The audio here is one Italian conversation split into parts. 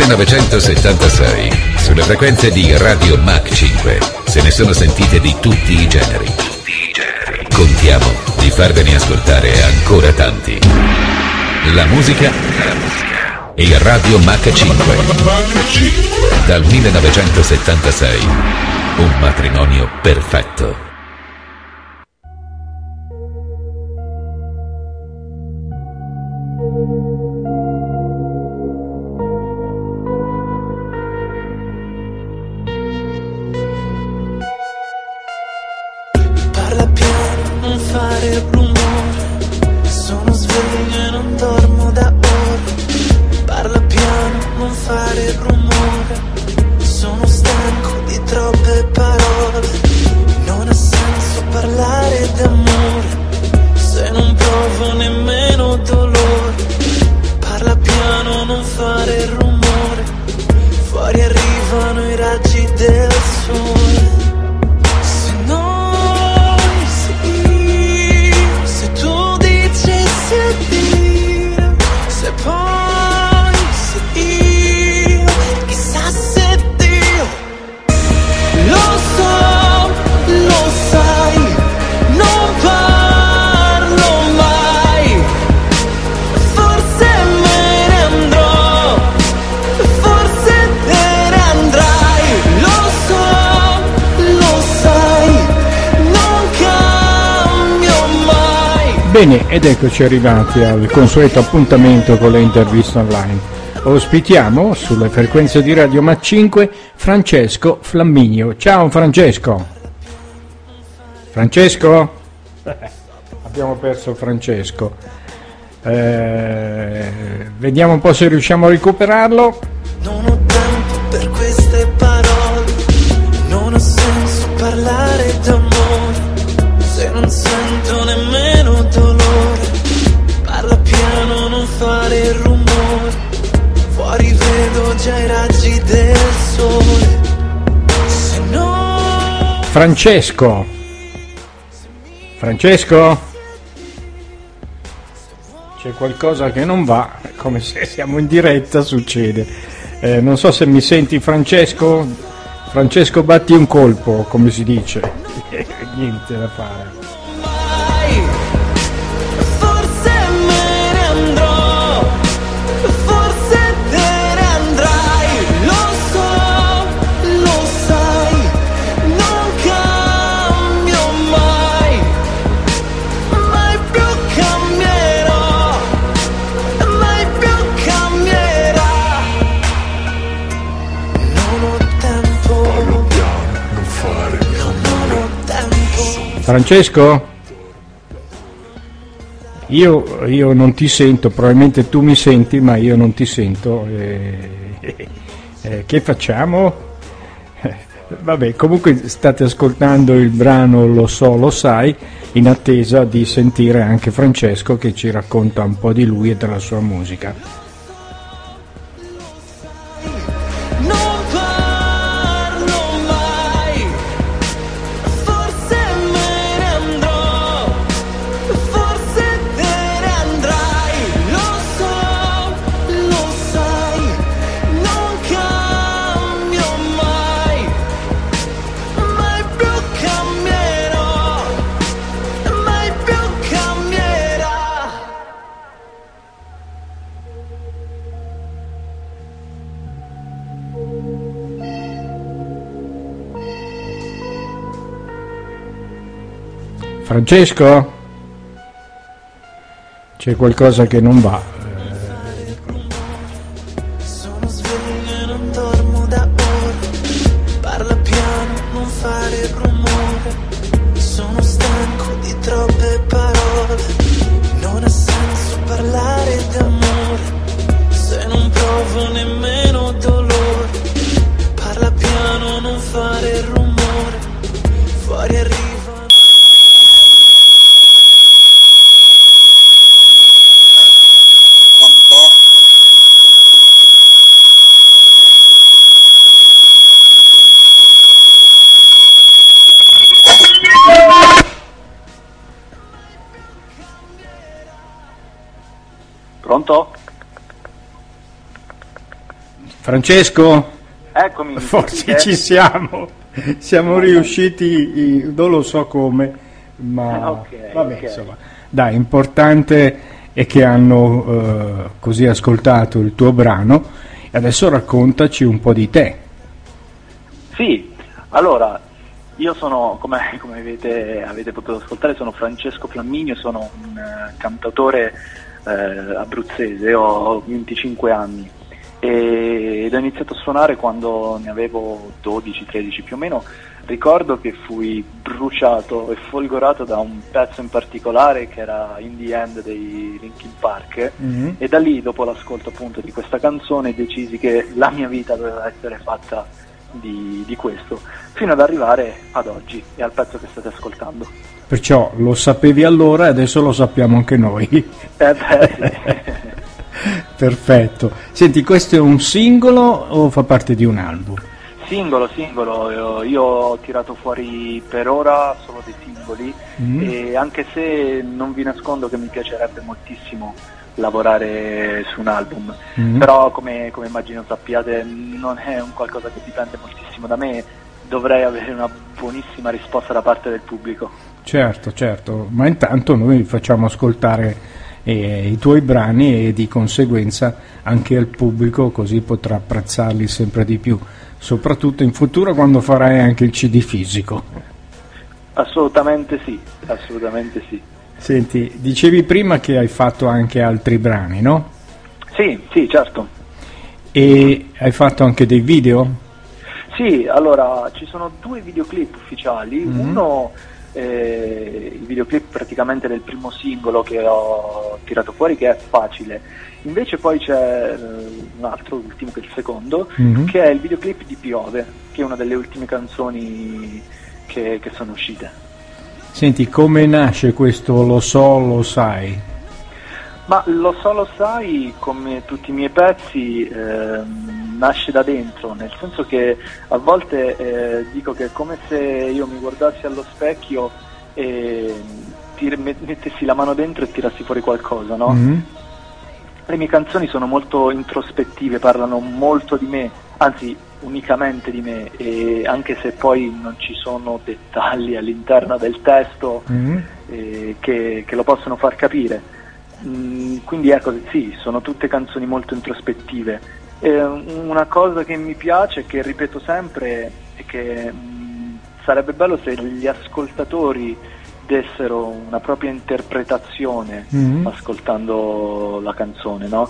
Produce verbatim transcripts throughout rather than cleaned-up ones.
millenovecentosettantasei, sulle frequenze di Radio Mach cinque, se ne sono sentite di tutti i generi. Tutti i generi. Contiamo di farvene ascoltare ancora tanti. La musica, la musica e Radio Mach cinque. Dal millenovecentosettantasei, un matrimonio perfetto. Bene, ed eccoci arrivati al consueto appuntamento con le interviste online. Ospitiamo sulle frequenze di Radio Mach cinque Francesco Flamminio. Ciao Francesco. Francesco? Eh, abbiamo perso Francesco. Eh, vediamo un po' se riusciamo a recuperarlo. Non ho tempo per queste parole, non ha senso parlare d'amore se non sento nemmeno dolore. Parla piano, non fare rumore, fuori vedo già i raggi del sole. Se no... Francesco Francesco? C'è qualcosa che non va, come se siamo in diretta succede. Eh, non so se mi senti Francesco. Francesco, batti un colpo, come si dice. Niente da fare. Forse me ne andrò, forse te ne andrai. Lo so, lo sai, non cambio mai, mai più cambierò, mai più cambierà. Non ho tempo, non fare, non ho tempo. Francesco? Io, io non ti sento, probabilmente tu mi senti, ma io non ti sento. Eh, eh, che facciamo? Eh, vabbè, comunque state ascoltando il brano Lo so, lo sai, in attesa di sentire anche Francesco che ci racconta un po' di lui e della sua musica. Francesco? C'è qualcosa che non va. Sono sveglio e non dormo da ore. Parla piano, non fare rumore. Sono stanco di troppe parole. Non ha senso parlare d'amore se non provo nemmeno dolore. Parla piano, non fare rumore. Fuori arriva. Pronto? Francesco? Eccomi. Forse ci siamo, siamo riusciti, non lo so come, ma okay, vabbè, okay. insomma, dai, importante è che hanno eh, così ascoltato il tuo brano e adesso raccontaci un po' di te. Sì, allora, io sono, come, come avete, avete potuto ascoltare, sono Francesco Flamminio, sono un uh, cantautore uh, abruzzese, ho venticinque anni ed ho iniziato a suonare quando ne avevo dodici tredici più o meno. Ricordo che fui bruciato e folgorato da un pezzo in particolare che era In the End dei Linkin Park, mm-hmm. e da lì, dopo l'ascolto appunto di questa canzone, decisi che la mia vita doveva essere fatta di, di questo, fino ad arrivare ad oggi e al pezzo che state ascoltando. Perciò lo sapevi allora e adesso lo sappiamo anche noi. Eh beh, sì. Perfetto. Senti, questo è un singolo o fa parte di un album? Singolo, singolo, io, io ho tirato fuori per ora solo dei singoli, mm. e anche se non vi nascondo che mi piacerebbe moltissimo lavorare su un album, mm. però come, come immagino sappiate non è un qualcosa che dipende moltissimo da me, dovrei avere una buonissima risposta da parte del pubblico. Certo, certo, ma intanto noi facciamo ascoltare eh, i tuoi brani e di conseguenza anche al pubblico, così potrà apprezzarli sempre di più, soprattutto in futuro quando farai anche il C D fisico. Assolutamente sì, assolutamente sì. Senti, dicevi prima che hai fatto anche altri brani, no? Sì, sì, certo. E hai fatto anche dei video? Sì, allora ci sono due videoclip ufficiali, mm-hmm. uno eh, il videoclip praticamente del primo singolo che ho tirato fuori, che è Facile, invece poi c'è eh, un altro, l'ultimo, che è il secondo, mm-hmm. che è il videoclip di Piove, che è una delle ultime canzoni che, che sono uscite. Senti, come nasce questo Lo so, lo sai? Ma Lo so, lo sai, come tutti i miei pezzi, eh, nasce da dentro, nel senso che a volte eh, dico che è come se io mi guardassi allo specchio e ti mettessi la mano dentro e tirassi fuori qualcosa, no? Mm-hmm. Le mie canzoni sono molto introspettive, parlano molto di me, anzi unicamente di me, e anche se poi non ci sono dettagli all'interno del testo mm-hmm. eh, che, che lo possono far capire. Mm, quindi ecco, sì, sono tutte canzoni molto introspettive. Eh, una cosa che mi piace, che ripeto sempre, è che mh, sarebbe bello se gli ascoltatori dessero una propria interpretazione mm-hmm. ascoltando la canzone, no?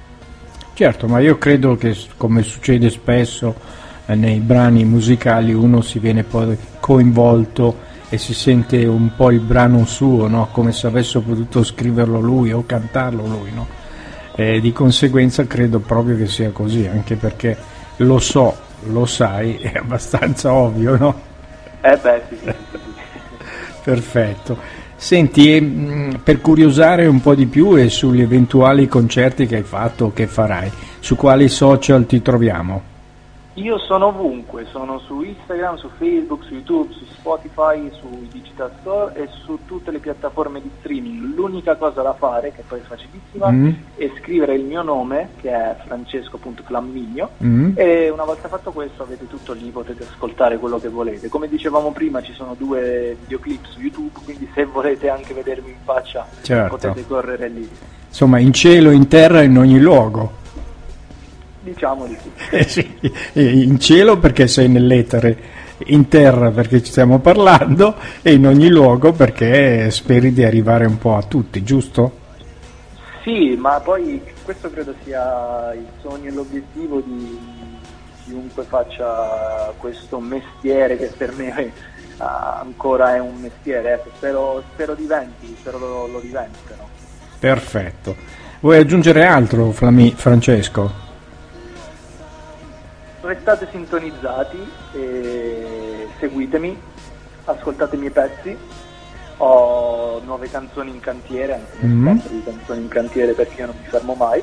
Certo, ma io credo che, come succede spesso eh, nei brani musicali, uno si viene poi coinvolto e si sente un po' il brano suo, no? Come se avesse potuto scriverlo lui o cantarlo lui, no? E di conseguenza credo proprio che sia così, anche perché lo so, lo sai, è abbastanza ovvio, no? Eh beh, sì, sì, sì, sì. Perfetto. Senti, mh, per curiosare un po' di più e sugli eventuali concerti che hai fatto o che farai, su quali social ti troviamo? Io sono ovunque, sono su Instagram, su Facebook, su YouTube, su Spotify, su Digital Store e su tutte le piattaforme di streaming. L'unica cosa da fare, che poi è facilissima, mm. è scrivere il mio nome, che è Francesco punto Flamminio, mm. e una volta fatto questo avete tutto lì, potete ascoltare quello che volete. Come dicevamo prima, ci sono due videoclip su YouTube, quindi se volete anche vedermi in faccia, certo, potete correre lì. Insomma, in cielo, in terra, in ogni luogo. Diciamo di sì. Eh sì, in cielo perché sei nell'etere, in terra perché ci stiamo parlando e in ogni luogo perché speri di arrivare un po' a tutti, giusto? Sì, ma poi questo credo sia il sogno e l'obiettivo di chiunque faccia questo mestiere, che per me è, ancora è un mestiere, ecco, spero, spero diventi, spero lo, lo diventino. Perfetto. Vuoi aggiungere altro, Flami- Francesco? Restate sintonizzati e seguitemi, ascoltate i miei pezzi, ho nuove canzoni in cantiere, anzi mm-hmm. di canzoni in cantiere perché io non mi fermo mai,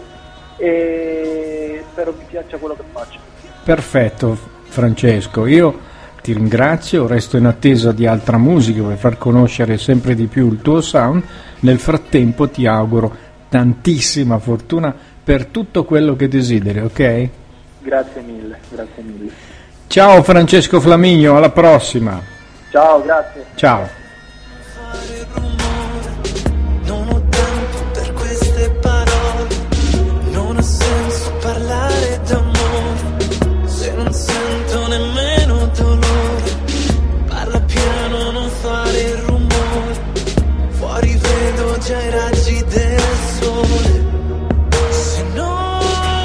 e spero vi piaccia quello che faccio. Perfetto Francesco, io ti ringrazio, resto in attesa di altra musica per far conoscere sempre di più il tuo sound. Nel frattempo ti auguro tantissima fortuna per tutto quello che desideri, ok? Grazie mille, grazie mille. Ciao Francesco Flaminio, alla prossima. Ciao, grazie. Ciao. Fare rumore, non ho tempo per queste parole, non ha senso parlare d'amore, se non sento nemmeno dolore, parla piano, non fare rumore, fuori vedo già i raggi del sole, se non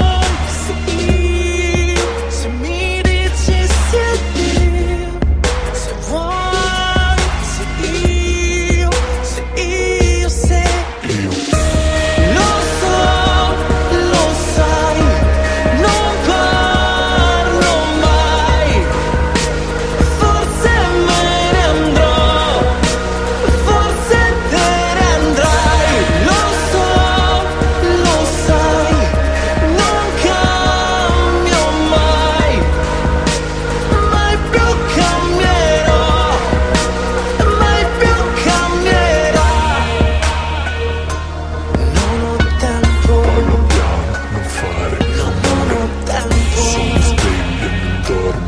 sei, se mi dicessi addio, se vuoi, se io, se io, se lo so, lo sai, non parlo mai, forse me ne andrò, forse te ne andrai, lo so, lo sai, non cambio mai, mai più cambierò, mai più cambierò. Non ho tempo, Non fare, non ho tempo, sono sveglio e non dormo